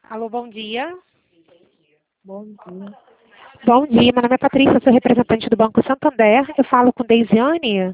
Alô, bom dia. Bom dia. Bom dia, meu nome é Patrícia, sou representante do Banco Santander. Eu falo com Deisiane.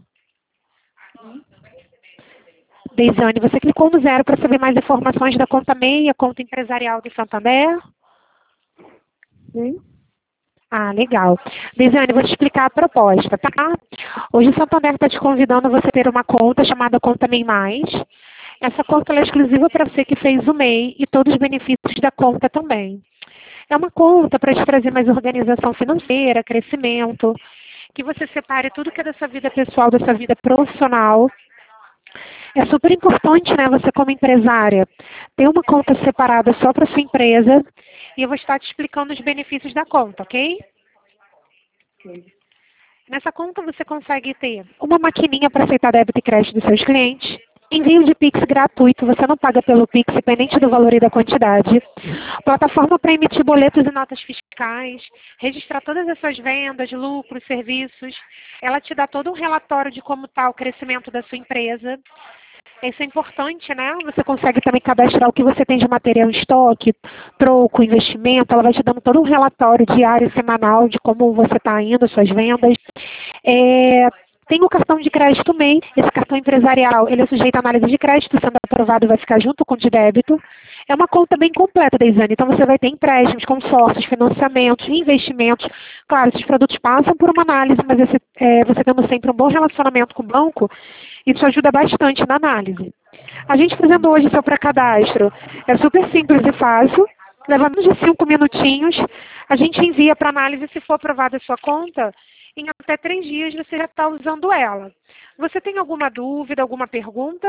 Deisiane, você clicou no 0 para saber mais informações da conta MEI, a conta empresarial do Santander? Sim? Ah, legal. Deisiane, vou te explicar a proposta, tá? Hoje o Santander está te convidando a você ter uma conta chamada Conta MEI Mais. Essa conta ela é exclusiva para você que fez o MEI e todos os benefícios da conta também. É uma conta para te trazer mais organização financeira, crescimento, que você separe tudo que é da sua vida pessoal, da sua vida profissional. É super importante, né, você como empresária, ter uma conta separada só para sua empresa e eu vou estar te explicando os benefícios da conta, ok? Sim. Nessa conta você consegue ter uma maquininha para aceitar débito e crédito dos seus clientes, envio de Pix gratuito, você não paga pelo Pix, dependente do valor e da quantidade, plataforma para emitir boletos e notas fiscais, registrar todas as suas vendas, lucros, serviços, ela te dá todo um relatório de como está o crescimento da sua empresa. Isso é importante, né? Você consegue também cadastrar o que você tem de material em estoque, troco, investimento. Ela vai te dando todo um relatório diário, semanal, de como você está indo, suas vendas. Tem o cartão de crédito MEI. Esse cartão empresarial, ele é sujeito à análise de crédito, sendo aprovado vai ficar junto com o de débito. É uma conta bem completa, Deisiane. Então você vai ter empréstimos, consórcios, financiamentos, investimentos. Claro, esses produtos passam por uma análise, mas você tendo sempre um bom relacionamento com o banco, isso ajuda bastante na análise. A gente fazendo hoje seu pré-cadastro é super simples e fácil, leva menos de 5 minutinhos, a gente envia para análise, se for aprovada a sua conta, em até 3 dias você já está usando ela. Você tem alguma dúvida, alguma pergunta?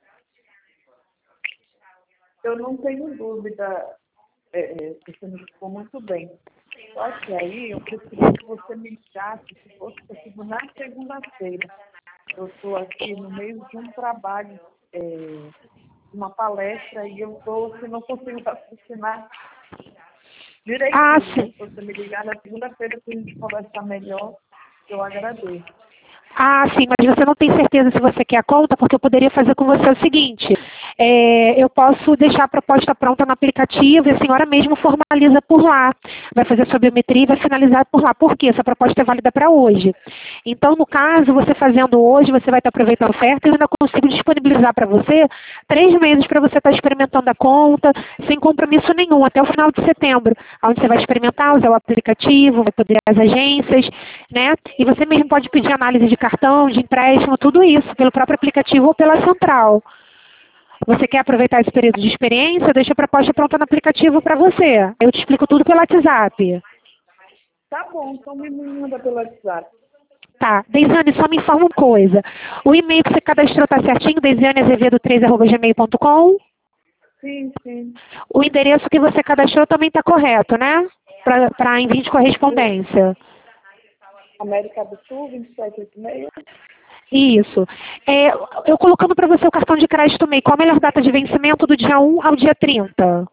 Eu não tenho dúvida, você me explicou muito bem. Só que aí eu preferia que você me ligasse, se fosse possível, na segunda-feira. Eu estou aqui no meio de um trabalho, uma palestra, e eu estou, se não consigo raciocinar direitinho. Ah, sim. Se você me ligar na segunda-feira, para a gente conversar melhor, eu agradeço. Ah, sim, mas você não tem certeza se você quer a conta, porque eu poderia fazer com você o seguinte, eu posso deixar a proposta pronta no aplicativo e a senhora mesmo formaliza por lá. Vai fazer a sua biometria e vai finalizar por lá. Por quê? Essa proposta é válida para hoje. Então, no caso, você fazendo hoje, você vai estar aproveitando a oferta e eu ainda consigo disponibilizar para você 3 meses para você estar experimentando a conta, sem compromisso nenhum, até o final de setembro, onde você vai experimentar, usar o aplicativo, vai poder ir às agências, né? E você mesmo pode pedir análise de cartão, de empréstimo, tudo isso, pelo próprio aplicativo ou pela central. Você quer aproveitar esse período de experiência? Deixa a proposta pronta no aplicativo para você. Eu te explico tudo pelo WhatsApp. Tá bom, então me manda pelo WhatsApp. Tá. Deisiane, só me informa uma coisa. O e-mail que você cadastrou está certinho? deisianeazevedo3@gmail.com. Sim, sim. O endereço que você cadastrou também está correto, né? Para envio de correspondência. América do Sul, 2786. Isso. Eu colocando para você o cartão de crédito MEI, qual a melhor data de vencimento do dia 1 ao dia 30?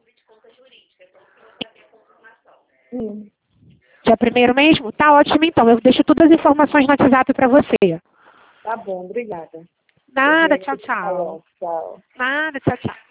Sim. Dia 1º mesmo? Tá ótimo então. Eu deixo todas as informações no WhatsApp para você. Tá bom, obrigada. Nada, tchau, tchau. Tchau. Nada, tchau, tchau.